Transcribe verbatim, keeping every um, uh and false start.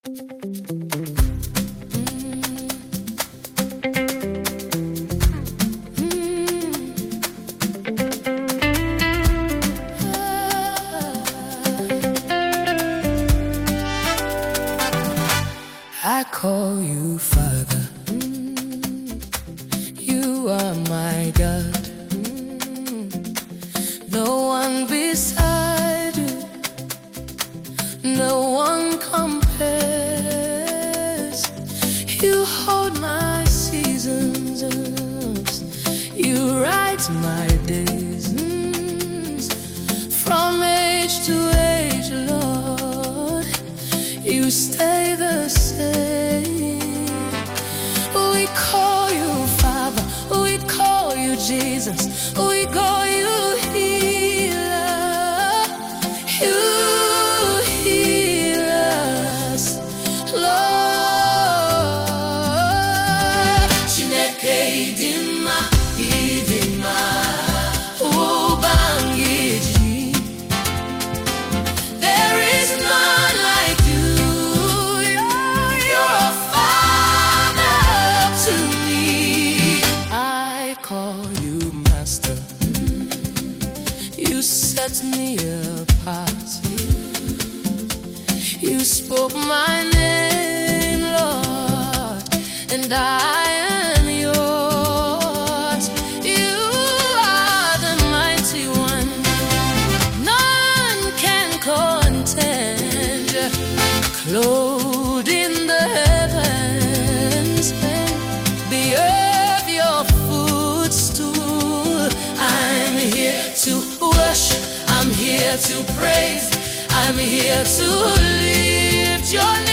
I call you Father, you are my God. No one beside you, no one compares. You hold my seasons, you write my days. From age to age, Lord, you stay the same. We call you Father, we call you Jesus, we call you healer. You heal us, Lord. Chineke idima, idima, ubangiji. There is none like you. You're, you're a father to me. I call you Master. You set me apart. You spoke my name, Lord, and I am yours. You are the mighty one. None can contend. Clothed in the heavens, the earth your footstool. I'm here to worship, I'm here to praise, I'm here to lift your name.